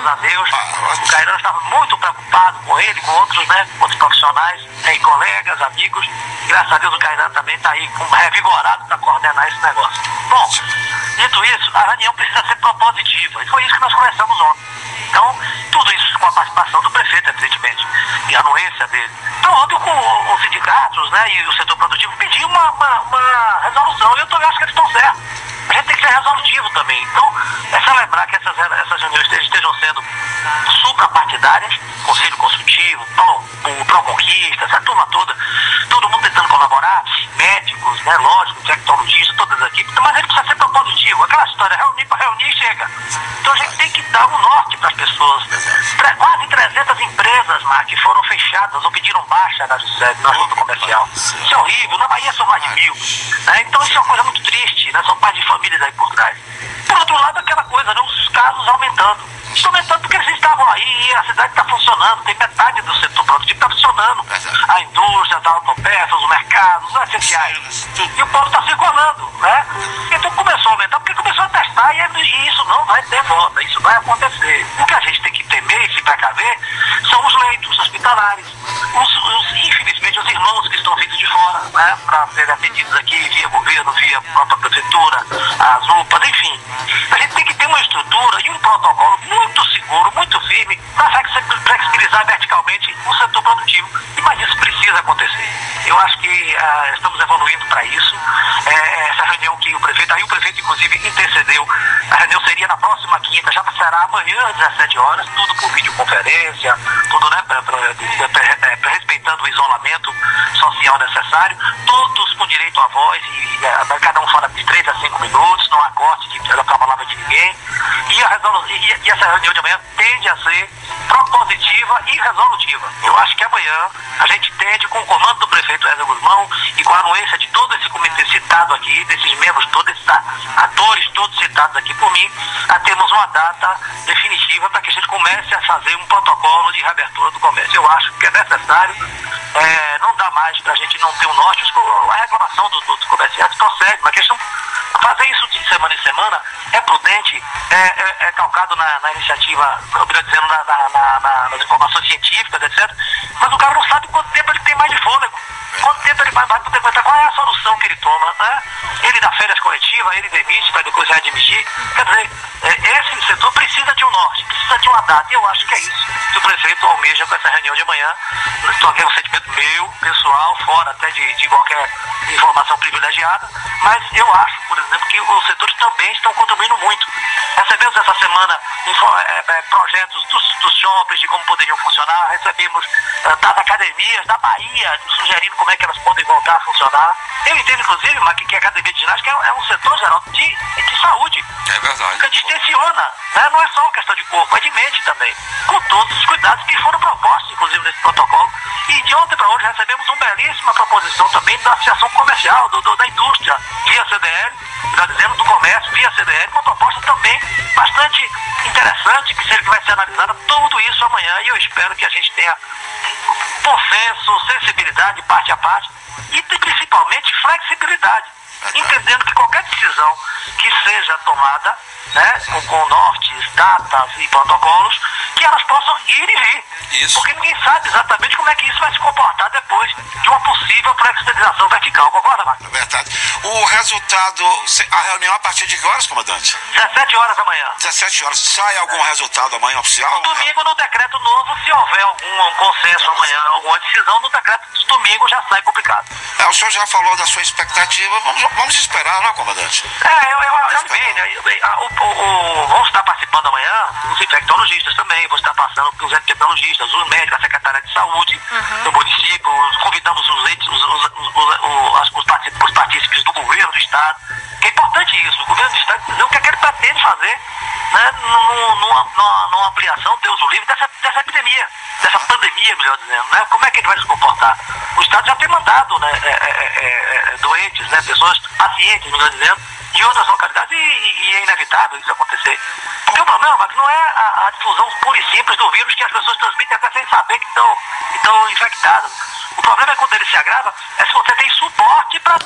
graças a Deus. O Cairan estava muito preocupado com ele, com outros, né, outros profissionais, e colegas, amigos. Graças a Deus o Cairan também está aí revigorado para coordenar esse negócio. Bom, dito isso, a reunião precisa ser propositiva. E foi isso que nós conversamos ontem. Então, tudo isso com a participação do prefeito, evidentemente, e a anuência dele. Então, ontem os sindicatos, né, e o setor produtivo pediu uma resolução. E eu também acho que eles estão certos. A gente tem que ser resolutivo também. Então, é só lembrar que essas reuniões estejam sendo suprapartidárias, conselho consultivo, o Proconquista, essa turma toda, todo mundo tentando colaborar, médicos, né, lógico, infectologistas, todas as equipes, mas ele precisa ser propositivo. Aquela história, reunir para reunir chega. Então a gente tem que dar um norte para as pessoas. Quase 300 empresas, que foram fechadas ou pediram baixa na junta comercial. Isso é horrível. Na Bahia são mais de 1000. Né? Então isso é uma coisa muito triste, né? São pais de famílias aí por trás. Por outro lado, aquela coisa, né? Os casos aumentando. Estão aumentando porque eles estavam aí e a cidade está funcionando. Tem metade do setor produtivo está funcionando. A indústria, as autopeças, os mercados, os essenciais. E o povo está circulando, né? Então começou a aumentar porque começou a testar e isso não vai ter volta, isso vai acontecer. O que a gente tem que temer e se precaver são os leitos hospitalares. Infelizmente, os irmãos que estão vindo de fora, né, para serem atendidos aqui via governo, via própria prefeitura, as UPAs, enfim. A gente tem que ter uma estrutura e um protocolo muito seguro, muito firme, para flexibilizar verticalmente o setor produtivo. Mas isso precisa acontecer. Eu acho que estamos evoluindo para isso. Essa reunião que o prefeito inclusive intercedeu, a reunião seria na próxima quinta, já será amanhã às 17 horas, tudo por videoconferência, tudo, né, respeitando o isolamento social necessário, todos com direito à voz, e cada um fala de 3 a 5 minutos, não há corte de palavra de ninguém, e essa reunião de amanhã tende a ser propositiva e resolutiva. Eu acho que amanhã a gente tende, com o comando do prefeito Éder Guzmão e com a anuência de todo esse comitê citado aqui, desses membros todos, esses atores todos citados aqui por mim, a termos uma data definitiva para que a gente comece a fazer um protocolo de reabertura do comércio. Eu acho que é necessário, não dá mais para a gente não ter um norte. A reclamação dos comerciantes procede, mas a questão fazer isso de semana em semana é prudente, é calcado na iniciativa, melhor dizendo, nas informações científicas, etc. Mas o cara não sabe quanto tempo ele tem mais de fôlego, quanto tempo ele vai poder aguentar, qual é a solução que ele toma, né? Ele dá férias coletivas, ele demite para depois readmitir. Quer dizer, esse setor precisa de um norte, precisa de uma data, e eu acho que é isso que o prefeito almeja com essa reunião de amanhã. Estou aqui, é um sentimento meu, pessoal, fora até de qualquer informação privilegiada, mas eu acho, por exemplo, que os setores também estão contribuindo muito. Recebemos essa semana projetos dos shoppings, de como poderiam funcionar, recebemos das academias da Bahia, sugerindo como é que elas podem voltar a funcionar. Eu entendo, inclusive, que a academia de ginástica é um setor geral de saúde. É verdade. Que distensiona, né? Não é só uma questão de corpo, é de mente também. Com todos os cuidados que foram propostos, inclusive, nesse protocolo. E de ontem para hoje recebemos uma belíssima proposição também da Associação Comercial, da indústria, via CDL, está dizendo, do comércio, via CDL, uma proposta também bastante interessante, que vai ser analisada tudo isso amanhã, e eu espero que a gente tenha bom senso, sensibilidade, parte a parte, e principalmente flexibilidade, entendendo que qualquer decisão que seja tomada, né, com nortes, datas e protocolos, que elas possam ir e vir. Isso. Porque ninguém sabe exatamente como é que isso vai se comportar depois de uma possível flexibilização vertical. Concorda, Marcos? É verdade. O resultado, a reunião a partir de que horas, comandante? 17 horas da manhã. 17 horas. Sai algum resultado amanhã oficial? No domingo, no decreto novo, se houver algum consenso amanhã, alguma decisão, no decreto de domingo já sai publicado. O senhor já falou da sua expectativa. Vamos esperar, não é, comandante? Eu bem, né? Vão estar participando amanhã os infectologistas também, vão estar passando os epidemiologistas, os médicos, a Secretaria de Saúde do município, convidamos os partícipes do governo do Estado, que é importante isso, o governo do Estado dizer o que é que ele pretende fazer, né, numa ampliação, Deus o livre, dessa epidemia, dessa pandemia, melhor dizendo, né? Como é que ele vai se comportar? O Estado já tem mandado, né, doentes, né, pessoas, pacientes, melhor dizendo, de outras localidades, e é inevitável isso acontecer. Porque o problema, Marcos, não é a difusão pura e simples do vírus, que as pessoas transmitem até sem saber que estão infectadas. O problema é quando ele se agrava, é se você tem suporte para